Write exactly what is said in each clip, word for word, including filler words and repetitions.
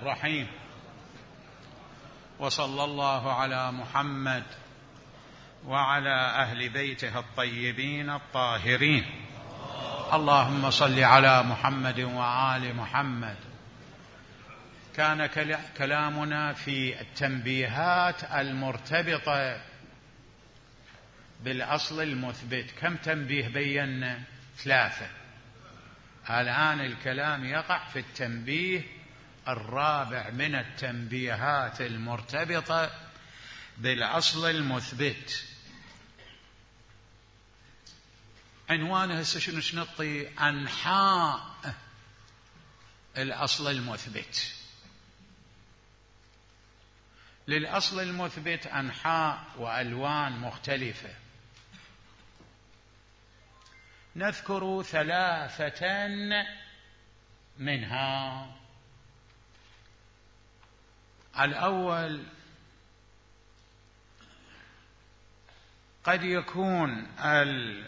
الرحيم. وصلى الله على محمد وعلى أهل بيته الطيبين الطاهرين. اللهم صل على محمد وآل محمد. كان كلامنا في التنبيهات المرتبطة بالأصل المثبت. كم تنبيه بينا؟ ثلاثة. الآن الكلام يقع في التنبيه الرابع من التنبيهات المرتبطة بالأصل المثبت. عنوانه هسه شنو شنطي؟ أنحاء الأصل المثبت. للأصل المثبت أنحاء وألوان مختلفة. نذكر ثلاثة منها. الأول، قد يكون ال...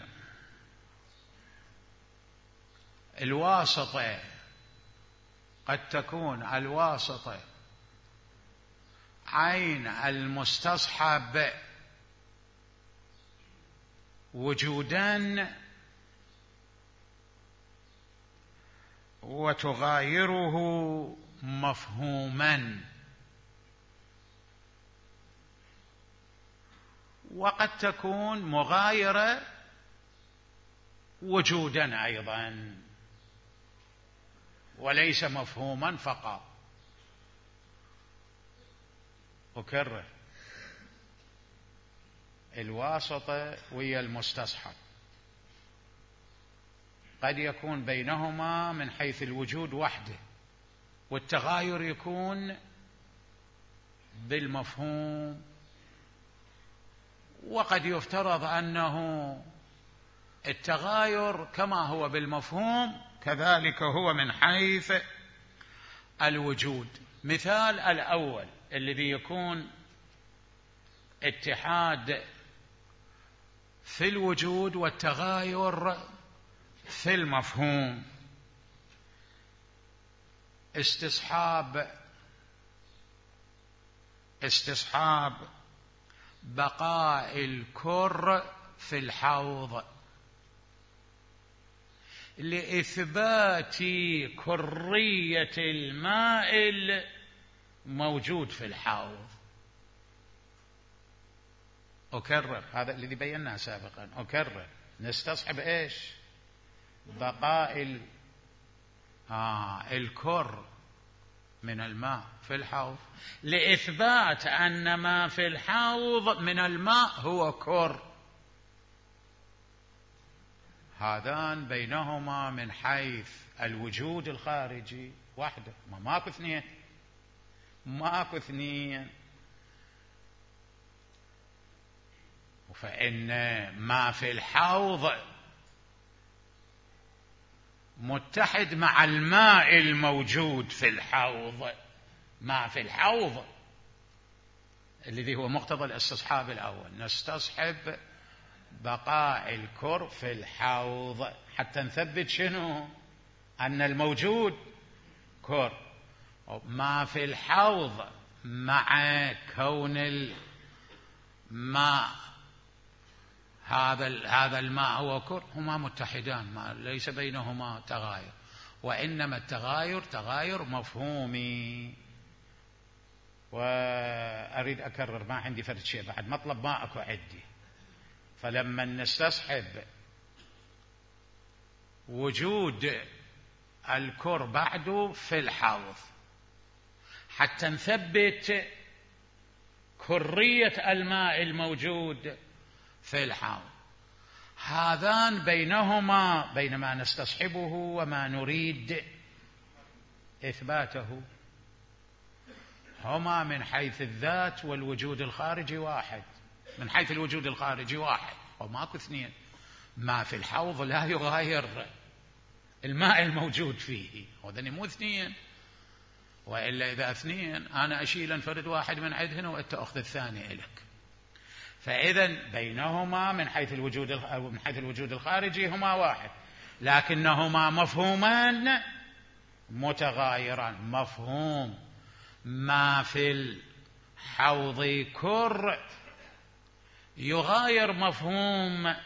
الواسطة قد تكون الواسطة عين المستصحب وجودا وتغايره مفهوما، وقد تكون مغايرة وجودا أيضا وليس مفهوما فقط. أكرر، الواسطة ويا المستصحب قد يكون بينهما من حيث الوجود وحده، والتغاير يكون بالمفهوم، وقد يفترض أنه التغاير كما هو بالمفهوم كذلك هو من حيث الوجود. مثال الأول الذي يكون اتحاد في الوجود والتغاير في المفهوم. استصحاب استصحاب بقاء الكر في الحوض لإثبات كرية الماء الموجود في الحوض. أكرر، هذا الذي بيناه سابقا. أكرر، نستصحب إيش؟ بقاء ال... آه الكر من الماء في الحوض لإثبات أن ما في الحوض من الماء هو كر. هذان بينهما من حيث الوجود الخارجي واحدة، ما ماكو اثنين، ماكو اثنين. فإن ما في الحوض متحد مع الماء الموجود في الحوض. ما في الحوض الذي هو مقتضى الاستصحاب الأول. نستصحب بقاء الكر في الحوض حتى نثبت شنو؟ أن الموجود كر. ما في الحوض مع كون الماء هذا هذا الماء هو كر، هما متحدان، ما ليس بينهما تغاير، وإنما التغاير تغاير مفهومي. وأريد أكرر، ما عندي فرد شيء بعد، مطلب ما أكو عندي. فلما نستصحب وجود الكر بعده في الحوض حتى نثبت كرية الماء الموجود في الحوض، هذان بينهما بين ما نستصحبه وما نريد إثباته هما من حيث الذات والوجود الخارجي واحد. من حيث الوجود الخارجي واحد وماكو اثنين. ما في الحوض لا يغاير الماء الموجود فيه، وذني مو اثنين، وإلا إذا اثنين أنا أشيل انفرد واحد من عند هنا وأنت أخذ الثاني إلك. فإذا بينهما من حيث الوجود أو من حيث الوجود الخارجي هما واحد، لكنهما مفهومان متغايران. مفهوم ما في الحوض كر يغاير مفهوم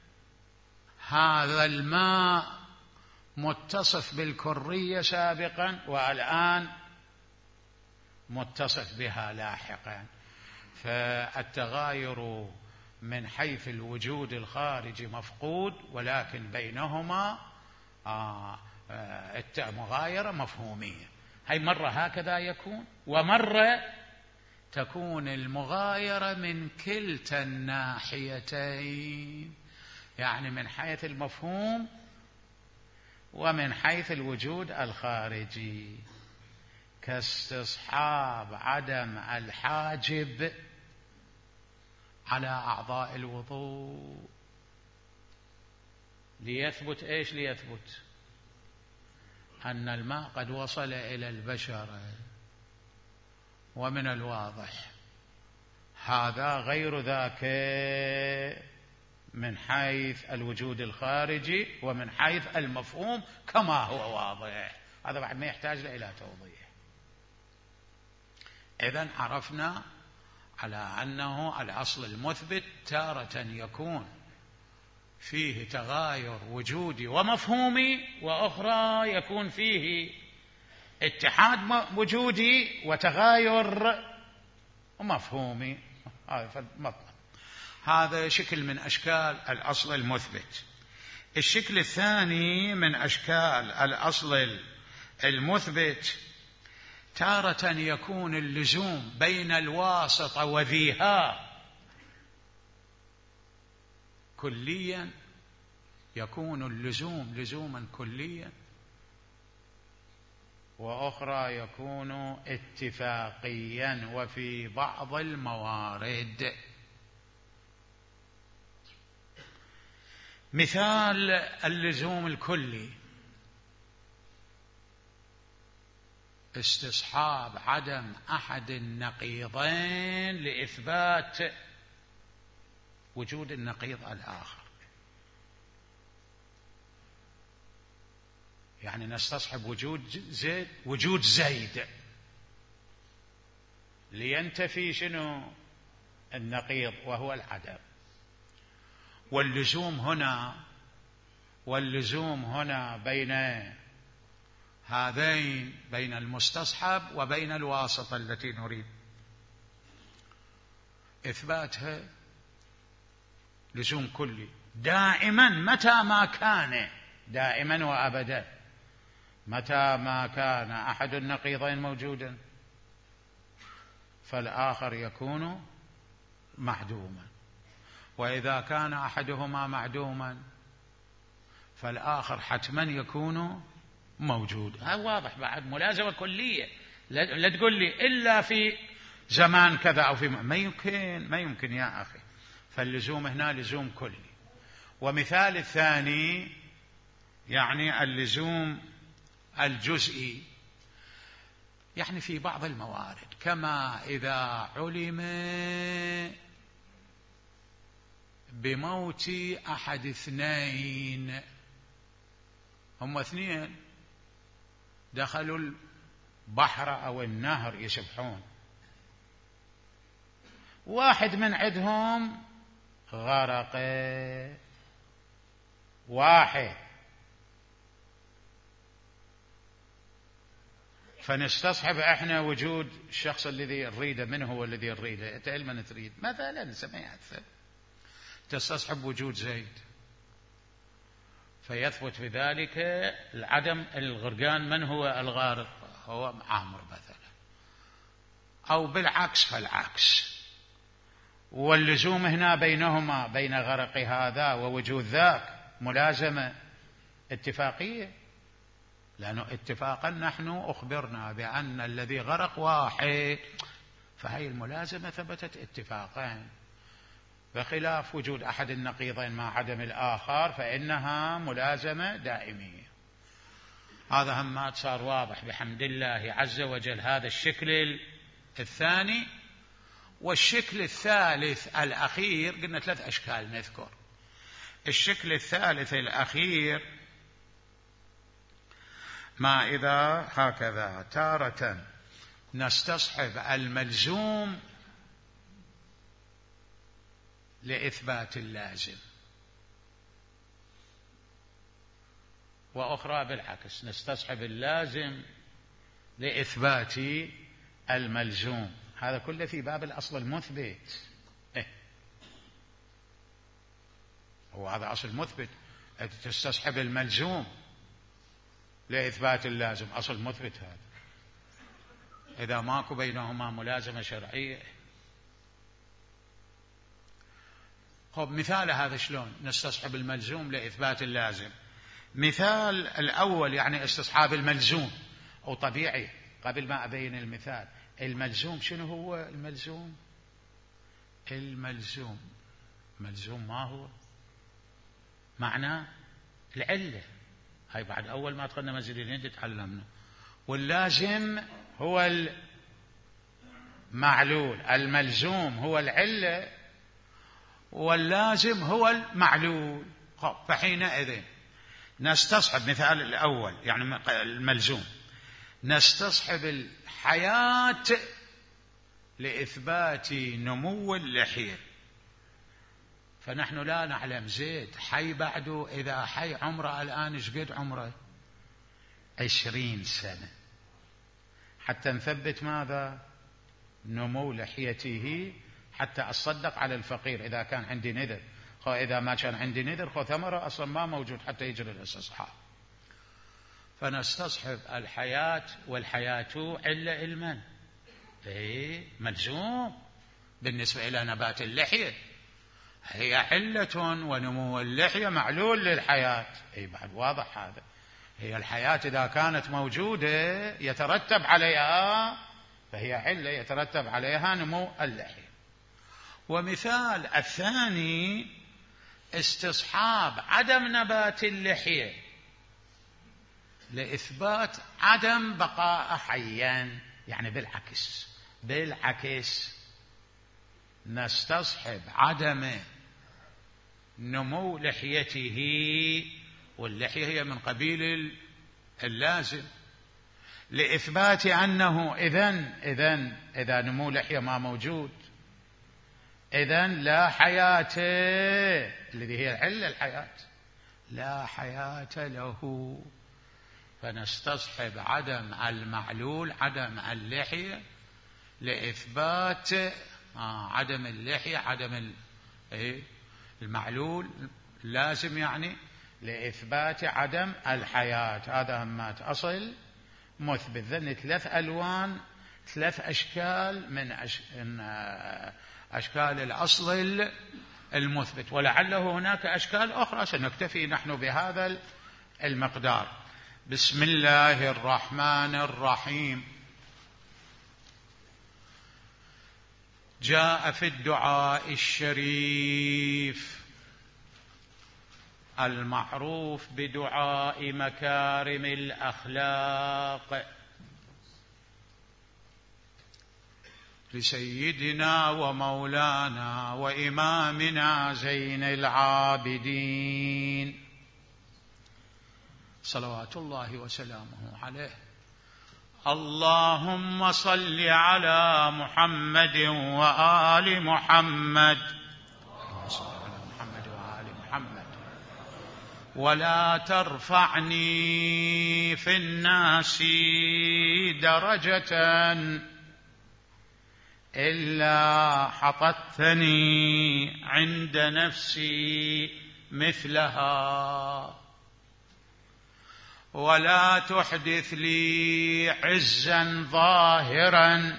هذا الماء متصف بالكرية سابقا والآن متصف بها لاحقا. فالتغاير من حيث الوجود الخارجي مفقود، ولكن بينهما مغايرة مفهومية. هاي مرة هكذا يكون، ومرة تكون المغايرة من كلتا الناحيتين، يعني من حيث المفهوم ومن حيث الوجود الخارجي، كاستصحاب عدم الحاجب على أعضاء الوضوء. ليثبت إيش؟ ليثبت أن الماء قد وصل إلى البشرة، ومن الواضح هذا غير ذاك من حيث الوجود الخارجي ومن حيث المفهوم كما هو واضح. هذا بعد ما يحتاج إلى توضيح. إذن عرفنا على أنه الأصل المثبت تارة يكون فيه تغاير وجودي ومفهومي، وأخرى يكون فيه اتحاد وجودي وتغاير مفهومي. هذا شكل من أشكال الأصل المثبت. الشكل الثاني من أشكال الأصل المثبت تارة يكون اللزوم بين الواسطة وذيها كليا، يكون اللزوم لزوما كليا، وأخرى يكون اتفاقيا وفي بعض الموارد. مثال اللزوم الكلي: استصحاب عدم أحد النقيضين لإثبات وجود النقيض الآخر. يعني نستصحب وجود زيد وجود زيد لينتفي شنو؟ النقيض وهو العدم. واللزوم هنا واللزوم هنا بين هذين، بين المستصحب وبين الواسطة التي نريد إثباتها، لزوم كلي دائما متى ما كان، دائما وأبدا متى ما كان أحد النقيضين موجودا فالآخر يكون معدوما، وإذا كان أحدهما معدوما فالآخر حتما يكون موجود. هذا واضح، بعد ملازمة كلية. لا تقول لي إلا في زمان كذا أو في ما يمكن، ما يمكن يا أخي. فاللزوم هنا لزوم كلي. ومثال الثاني يعني اللزوم الجزئي، يعني في بعض الموارد، كما إذا علم بموت أحد اثنين، هم اثنين دخلوا البحر أو النهر يسبحون، واحد من عندهم غرق، واحد، فنستصحب احنا وجود الشخص الذي نريده. من هو الذي نريده؟ انت من تريد؟ مثلا سمعت تستصحب وجود زيد، فيثبت بذلك العدم الغرقان. من هو الغارق؟ هو عامر مثلا، أو بالعكس فالعكس. واللزوم هنا بينهما، بين غرق هذا ووجود ذاك، ملازمة اتفاقية، لأنه اتفاقا نحن أخبرنا بأن الذي غرق واحد، فهي الملازمة ثبتت اتفاقا، بخلاف وجود أحد النقيضين مع عدم الآخر فإنها ملازمة دائمية. هذا هم صار واضح بحمد الله عز وجل. هذا الشكل الثاني. والشكل الثالث الأخير، قلنا ثلاث أشكال نذكر. الشكل الثالث الأخير ما إذا هكذا تارة نستصحب الملزوم لإثبات اللازم، وأخرى بالعكس نستصحب اللازم لإثبات الملزوم. هذا كله في باب الأصل المثبت. إيه؟ هو هذا أصل مثبت، تستصحب الملزوم لإثبات اللازم، أصل مثبت هذا. إذا ماكو بينهما ملازمة شرعية. خب مثال هذا شلون نستصحب الملزوم لإثبات اللازم؟ مثال الأول يعني استصحاب الملزوم، أو طبيعي قبل ما أبين المثال. الملزوم شنو هو الملزوم؟ الملزوم ملزوم ما هو؟ معناه العلة. هاي بعد أول ما دخلنا مسجد الهند تعلمنا. واللازم هو المعلول، الملزوم هو العلة واللازم هو المعلول. فحينئذ نستصحب مثال الأول يعني الملزوم، نستصحب الحياة لإثبات نمو اللحية. فنحن لا نعلم زيد حي بعده، إذا حي عمره الآن ايش قد عمره؟ عشرين سنة، حتى نثبت ماذا؟ نمو لحيته، حتى أصدق على الفقير إذا كان عندي نذر. خو إذا ما كان عندي نذر خو ثمرة أصلا ما موجود حتى يجري الاستصحاب. فنستصحب الحياة، والحياة علة المن، إيه ملزوم بالنسبة إلى نبات اللحية، هي علة، ونمو اللحية معلول للحياة. أي بعد واضح هذا. هي الحياة إذا كانت موجودة يترتب عليها، فهي علة يترتب عليها نمو اللحية. ومثال الثاني استصحاب عدم نبات اللحية لإثبات عدم بقاء حيا، يعني بالعكس بالعكس نستصحب عدم نمو لحيته، واللحية هي من قبيل اللازم، لإثبات أنه إذن إذن إذا نمو لحية ما موجود إذن لا حياة، الذي هي العلة الحياة، لا حياة له. فنستصحب عدم المعلول عدم اللحية لإثبات آه عدم اللحية عدم المعلول لازم، يعني لإثبات عدم الحياة. هذا همات أصل مثبت. ذن ثلاث ألوان، ثلاث أشكال من أش... أشكال الأصل المثبت، ولعله هناك أشكال أخرى، سنكتفي نحن بهذا المقدار. بسم الله الرحمن الرحيم. جاء في الدعاء الشريف المعروف بدعاء مكارم الأخلاق لسيدنا ومولانا وإمامنا زين العابدين صلوات الله وسلامه عليه. اللهم صل على محمد وآل محمد ولا ترفعني في الناس درجة إلا حطتني عند نفسي مثلها، ولا تحدث لي عزا ظاهرا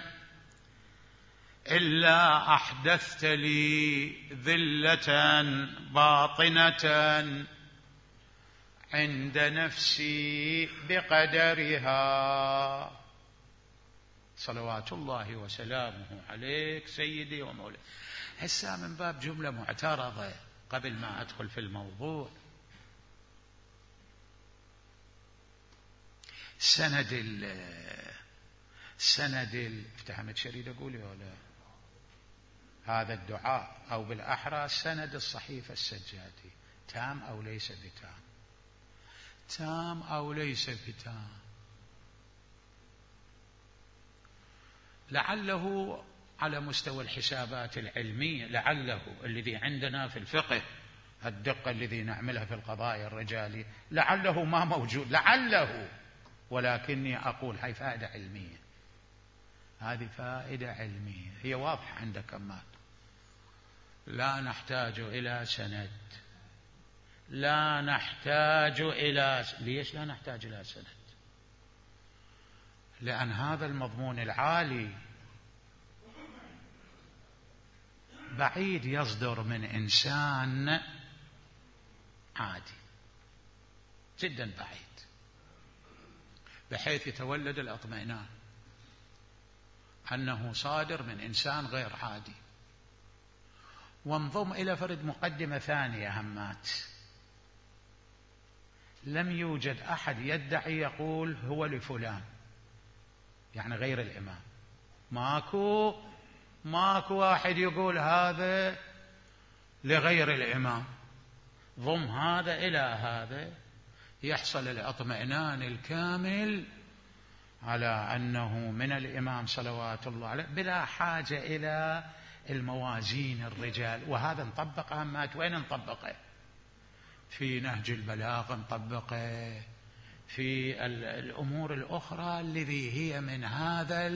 إلا أحدثت لي ذلة باطنة عند نفسي بقدرها. صلوات الله وسلامه عليك سيدي ومولاي. هسه من باب جملة معترضة قبل ما أدخل في الموضوع. سند ال سند ال افتهمت شريد أقول ولا هذا الدعاء، أو بالأحرى سند الصحيفة السجادي تام أو ليس بتام؟ تام أو ليس بتام؟ لعله على مستوى الحسابات العلمية، لعله الذي عندنا في الفقه الدقة الذي نعملها في القضايا الرجالية لعله ما موجود، لعله، ولكني أقول هاي فائدة علمية، هذه فائدة علمية هي واضحة عند كمال. لا نحتاج إلى سند، لا نحتاج إلى ليش لا نحتاج إلى سند؟ لأن هذا المضمون العالي بعيد يصدر من إنسان عادي جدا، بعيد، بحيث يتولد الاطمئنان أنه صادر من إنسان غير عادي. وانضم إلى فرد مقدمة ثانية همات، لم يوجد أحد يدعي يقول هو لفلان، يعني غير الإمام، ماكو ماكو واحد يقول هذا لغير الإمام. ضم هذا إلى هذا يحصل الاطمئنان الكامل على أنه من الإمام صلوات الله عليه بلا حاجة إلى الموازين الرجال. وهذا نطبق همات، وين نطبقه؟ في نهج البلاغة نطبقه، في الأمور الأخرى الذي هي من هذا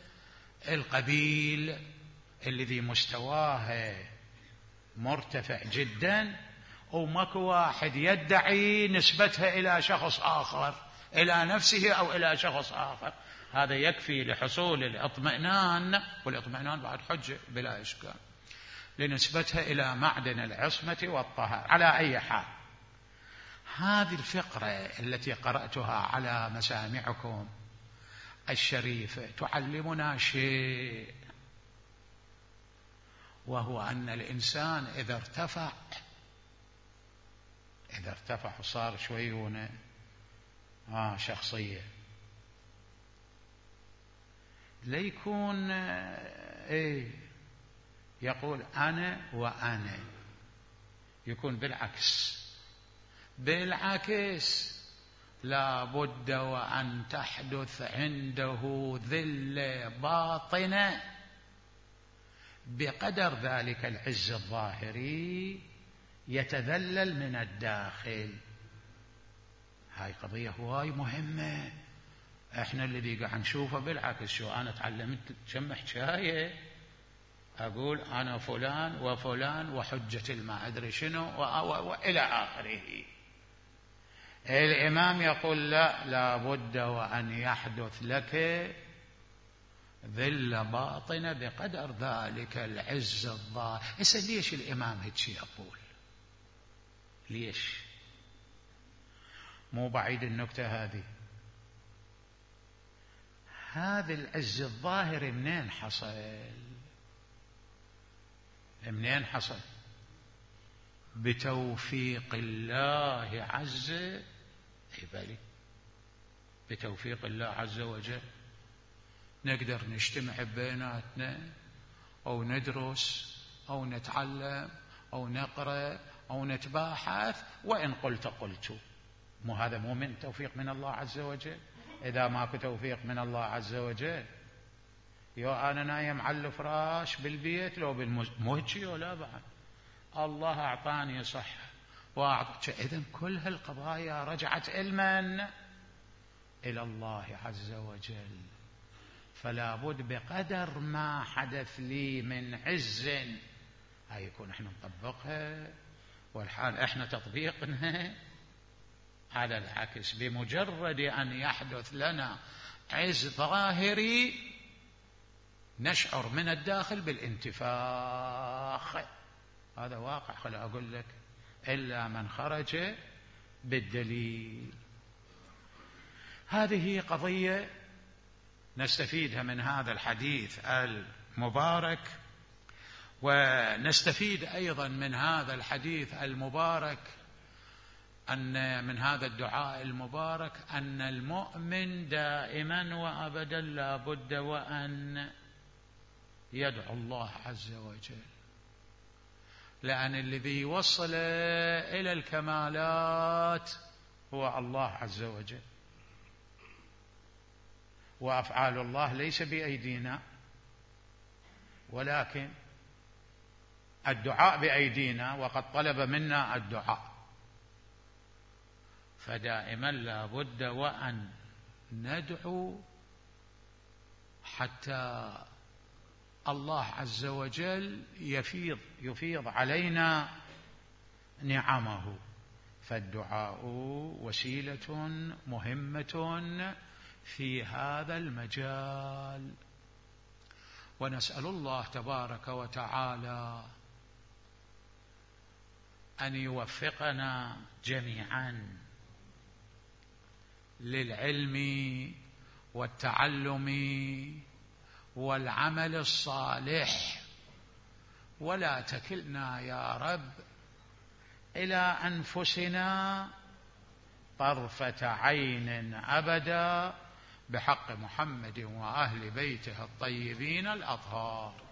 القبيل الذي مستواه مرتفع جدا، وماكو واحد يدعي نسبتها إلى شخص آخر، إلى نفسه أو إلى شخص آخر. هذا يكفي لحصول الاطمئنان، والاطمئنان بعد حجة بلا إشكال، لنسبتها إلى معدن العصمة والطهارة. على أي حال، هذه الفقرة التي قرأتها على مسامعكم الشريفة تعلمنا شيء، وهو أن الإنسان إذا ارتفع إذا ارتفع وصار شويونه آه شخصية، ليكون إيه يقول أنا وأنا، يكون بالعكس بالعكس لا بد وأن تحدث عنده ذلة باطنة بقدر ذلك العز الظاهري يتذلل من الداخل. هاي قضية هواي مهمة، احنا الذي قاعد نشوفه بالعكس. شو أنا تعلمت كم حكاية أقول أنا فلان وفلان وحجة الما أدري شنو وإلى آخره. الإمام يقول لا، لا بد وأن يحدث لك ذلة باطنة بقدر ذلك العز الظاهر. إسا ليش الإمام هيك يقول؟ ليش؟ مو بعيد النكتة هذه. هذا العز الظاهر منين حصل؟ منين حصل؟ بتوفيق الله عز وجل. بتوفيق الله عز وجل نقدر نجتمع بيناتنا أو ندرس أو نتعلم أو نقرأ أو نتباحث، وإن قلت قلت. مو هذا مو من توفيق من الله عز وجل؟ إذا ماكو توفيق من الله عز وجل، يو أنا نايم على الفراش بالبيت لو بالمهجي ولا بعد الله أعطاني صحة وأعطى. إذن كل هالقضايا رجعت علما إلى الله عز وجل. فلا بد بقدر ما حدث لي من عز هاي يكون احنا نطبقها، والحال احنا تطبيقنا على العكس. بمجرد أن يحدث لنا عز ظاهري نشعر من الداخل بالانتفاخ. هذا واقع، خلي أقول لك، إلا من خرج بالدليل. هذه قضية نستفيدها من هذا الحديث المبارك، ونستفيد أيضا من هذا الحديث المبارك أن من هذا الدعاء المبارك أن المؤمن دائما وأبدا لا بد وأن يدعو الله عز وجل، لأن الذي يوصل إلى الكمالات هو الله عز وجل، وأفعال الله ليس بأيدينا، ولكن الدعاء بأيدينا وقد طلب منا الدعاء، فدائما لا بد وأن ندعو حتى الله عز وجل يفيض يفيض علينا نعمه. فالدعاء وسيلة مهمة في هذا المجال، ونسأل الله تبارك وتعالى أن يوفقنا جميعا للعلم والتعلم والعمل الصالح، ولا تكلنا يا رب إلى أنفسنا طرفة عين أبدا، بحق محمد وأهل بيته الطيبين الأطهار.